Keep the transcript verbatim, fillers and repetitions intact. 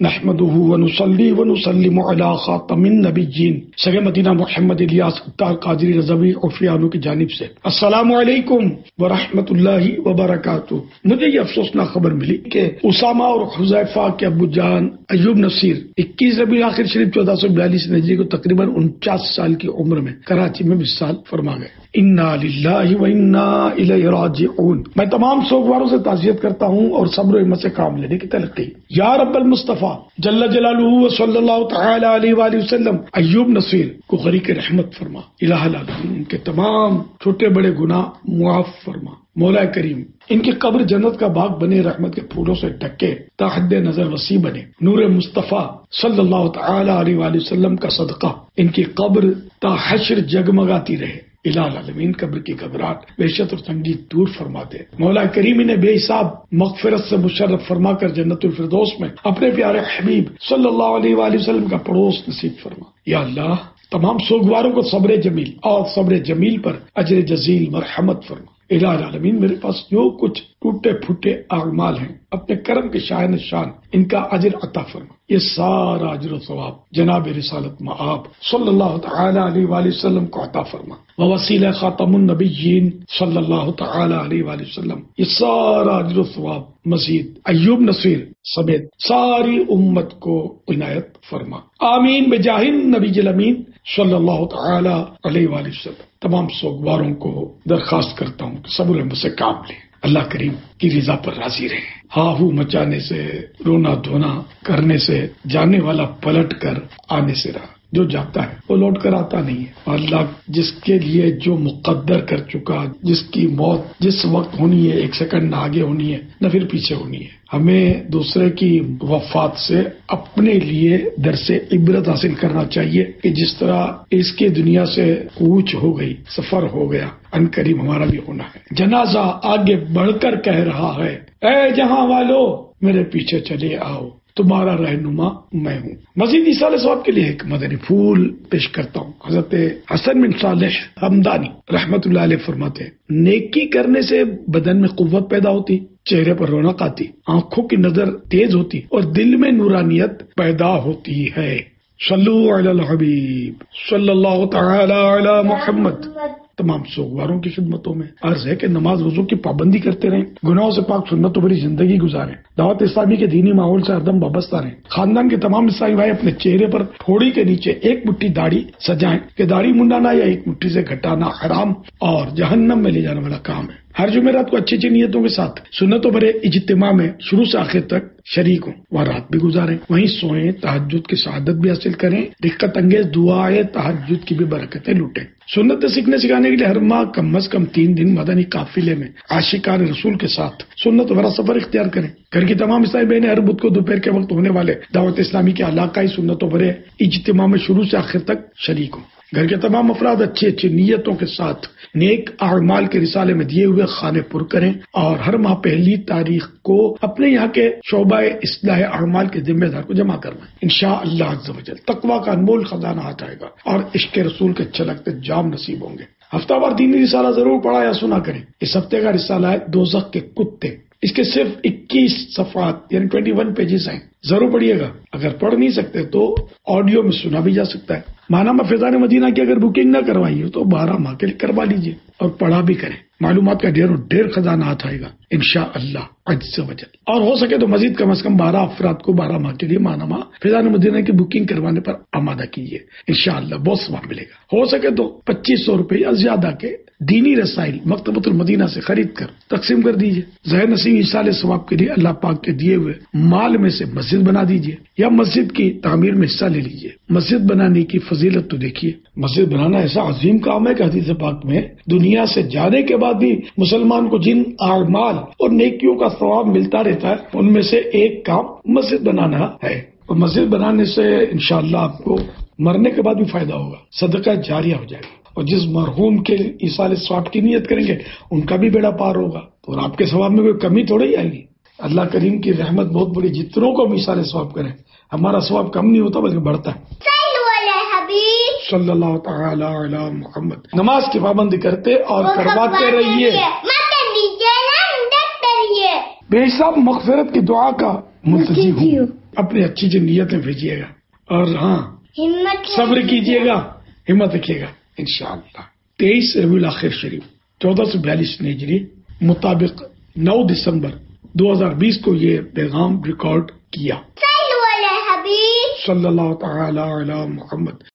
نحمده ونصلي ونسلم على خاتم النبیین سگے مدینہ محمد الیاس اختار قادری رضوی عفیانو کی جانب سے السلام علیکم ورحمۃ اللہ وبرکاتہ۔ مجھے یہ افسوسناک خبر ملی کہ اسامہ اور حذیفہ کے ابو جان ایوب نصیر اکیس ربیع الاخر شریف چودہ سو بیالیس ہجری کو تقریباً انچاس سال کی عمر میں کراچی میں وصال فرما گئے۔ انا للہ و انا الیہ راجعون۔ میں تمام سوگواروں سے تعزیت کرتا ہوں اور صبر و ہمت سے کام لینے کی تلقی۔ یا رب المصطفیٰ جل جلالہ و صلی اللہ تعالی علیہ وآلہ وسلم ایوب نصیر کو غریق رحمت فرما۔ الہ العالمین ان کے تمام چھوٹے بڑے گناہ معاف فرما۔ مولا کریم ان کی قبر جنت کا باغ بنے، رحمت کے پھولوں سے ڈھکے تا حد نظر وسیع بنے۔ نور مصطفیٰ صلی اللہ تعالی علیہ وآلہ وسلم کا صدقہ ان کی قبر تا حشر جگمگاتی رہے۔ الہ العالمین قبر کی گھبراہٹ، وحشت اور تنگی دور فرما دے۔ مولا کریم انہیں بے حساب مغفرت سے مشرف فرما کر جنت الفردوس میں اپنے پیارے حبیب صلی اللہ علیہ وآلہ وسلم کا پڑوس نصیب فرما۔ یا اللہ تمام سوگواروں کو صبر جمیل اور صبر جمیل پر اجر جزیل مرحمت فرما۔ الہ العالمین میرے پاس جو کچھ ٹوٹے پھوٹے اعمال ہیں اپنے کرم کے شاہن شان ان کا اجر عطا فرما۔ یہ سارا اجر و ثواب جناب رسالت مآب صلی اللہ تعالی علیہ وآلہ وسلم کو عطا فرما۔ ووسیلہ خاتم النبیین صلی اللہ تعالی علیہ وآلہ وسلم یہ سارا اجر و ثواب مزید ایوب نصیر سمیت ساری امت کو عنایت فرما۔ آمین بجاہ النبی الامین صلی اللہ تعالی علیہ وآلہ وسلم۔ تمام سوگواروں کو درخواست کرتا ہوں کہ صبر ہمت سے کام لیں، اللہ کریم کی رضا پر راضی رہیں۔ ہاں ہو مچانے سے، رونا دھونا کرنے سے، جانے والا پلٹ کر آنے سے رہا۔ جو جاتا ہے وہ لوٹ کر آتا نہیں ہے، اور اللہ جس کے لیے جو مقدر کر چکا، جس کی موت جس وقت ہونی ہے ایک سیکنڈ نہ آگے ہونی ہے نہ پھر پیچھے ہونی ہے۔ ہمیں دوسرے کی وفات سے اپنے لیے درس عبرت حاصل کرنا چاہیے کہ جس طرح اس کی دنیا سے کوچ ہو گئی، سفر ہو گیا، ان قریب ہمارا بھی ہونا ہے۔ جنازہ آگے بڑھ کر کہہ رہا ہے، اے جہاں والو میرے پیچھے چلے آؤ، تمہارا رہنما میں ہوں۔ مزید ایصال ثواب کے لیے ایک مدنی پھول پیش کرتا ہوں۔ حضرت حسن بن صالح حمدانی رحمت اللہ علیہ فرماتے ہیں، نیکی کرنے سے بدن میں قوت پیدا ہوتی، چہرے پر رونق آتی، آنکھوں کی نظر تیز ہوتی اور دل میں نورانیت پیدا ہوتی ہے۔ صلو علی الحبیب صلی اللہ تعالی علی محمد۔ تمام سوگواروں کی خدمتوں میں عرض ہے کہ نماز وضو کی پابندی کرتے رہیں، گناہوں سے پاک سنتوں بھری زندگی گزاریں، دعوت اسلامی کے دینی ماحول سے ہردم وابستہ رہیں۔ خاندان کے تمام اسلامی بھائی اپنے چہرے پر تھوڑی کے نیچے ایک مٹھی داڑھی سجائیں کہ داڑھی منڈانا یا ایک مٹھی سے گھٹانا حرام اور جہنم میں لے جانے والا کام ہے۔ ہر جمعرات کو اچھی اچھی نیتوں کے ساتھ سنتوں بھرے اجتماع میں شروع سے آخر تک شریک ہوں، وہ رات بھی گزاریں، وہیں سوئیں، تہجد کی سعادت بھی حاصل کریں، رقت انگیز دعائیں تہجد کی بھی برکتیں لوٹیں۔ سنت سیکھنے سکھانے کے لیے ہر ماہ کم از کم تین دن مدنی قافلے میں عاشقان رسول کے ساتھ سنت بھرا سفر اختیار کریں۔ گھر کی تمام اسلامی بہنیں ہر بدھ کو دوپہر کے وقت ہونے والے دعوت اسلامی کے علاقائی سنتوں بھرے اجتماع میں شروع سے آخر تک شریک ہوں۔ گھر کے تمام افراد اچھی اچھی نیتوں کے ساتھ نیک اعمال کے رسالے میں دیے ہوئے خانے پر کریں اور ہر ماہ پہلی تاریخ کو اپنے یہاں کے شعبہ اصلاح اعمال کے ذمہ دار کو جمع کروائیں۔ انشاءاللہ عز و جل تقویٰ کا انمول خزانہ آ جائے گا اور عشق رسول کے چھلکتے جام نصیب ہوں گے۔ ہفتہ وار دینی رسالہ ضرور پڑھا یا سنا کریں۔ اس ہفتے کا رسالہ ہے دوزخ کے کتے۔ اس کے صرف اکیس صفحات یعنی اکیس پیجز ہیں، ضرور پڑھیے گا۔ اگر پڑھ نہیں سکتے تو آڈیو میں سنا بھی جا سکتا ہے۔ ماہنامہ فیضان مدینہ کی اگر بکنگ نہ کروائی ہو تو بارہ ماہ کے لیے کروا لیجیے اور پڑھا بھی کریں۔ معلومات کا ڈھیر و ڈھیر خزانہ آ جائے گا انشاءاللہ عز و جل۔ اور ہو سکے تو مزید کم از کم بارہ افراد کو بارہ ماہ کے لیے ماہنامہ فیضان مدینہ کی بکنگ کروانے پر آمادہ کیجیے، انشاءاللہ بہت ثواب ملے گا۔ ہو سکے تو پچیس سو روپے یا زیادہ کے دینی رسائل مکتبۃ المدینہ سے خرید کر تقسیم کر دیجیے۔ ظاہر نصیب ایصال ثواب کے لیے اللہ پاک کے دیے ہوئے مال میں سے مسجد بنا دیجیے یا مسجد کی تعمیر میں حصہ لے لیجیے۔ مسجد بنانے کی فضیلت تو دیکھیے، مسجد بنانا ایسا عظیم کام ہے کہ حدیث پاک میں دنیا سے جانے کے بعد بھی مسلمان کو جن اعمال اور نیکیوں کا ثواب ملتا رہتا ہے ان میں سے ایک کام مسجد بنانا ہے۔ اور مسجد بنانے سے انشاءاللہ آپ کو مرنے کے بعد بھی فائدہ ہوگا، صدقہ جاریہ ہو جائے گا، اور جس مرحوم کے ایصال ثواب کی نیت کریں گے ان کا بھی بیڑا پار ہوگا، اور آپ کے ثواب میں کوئی کمی تھوڑی آئے گی۔ اللہ کریم کی رحمت بہت بڑی، جتنوں کو ہم ایصال ثواب کریں ہمارا ثواب کم نہیں ہوتا بلکہ بڑھتا ہے۔ صلی اللہ تعالی علی محمد۔ نماز کی پابندی کرتے اور کرواتے رہیے، بے حساب مغفرت کی دعا کا منتظر ہوں۔ اپنی اچھی سی نیتیں بھیجیے گا، اور ہاں ہمت صبر کیجیے گا، ہمت رکھیے گا انشاءاللہ۔ تیئیس ربیع الاخر شریف چودہ سو بیالیس ہجری مطابق نو دسمبر دو ہزار بیس کو یہ پیغام ریکارڈ کیا۔ صلو علی حبیب صلی اللہ تعالی علی محمد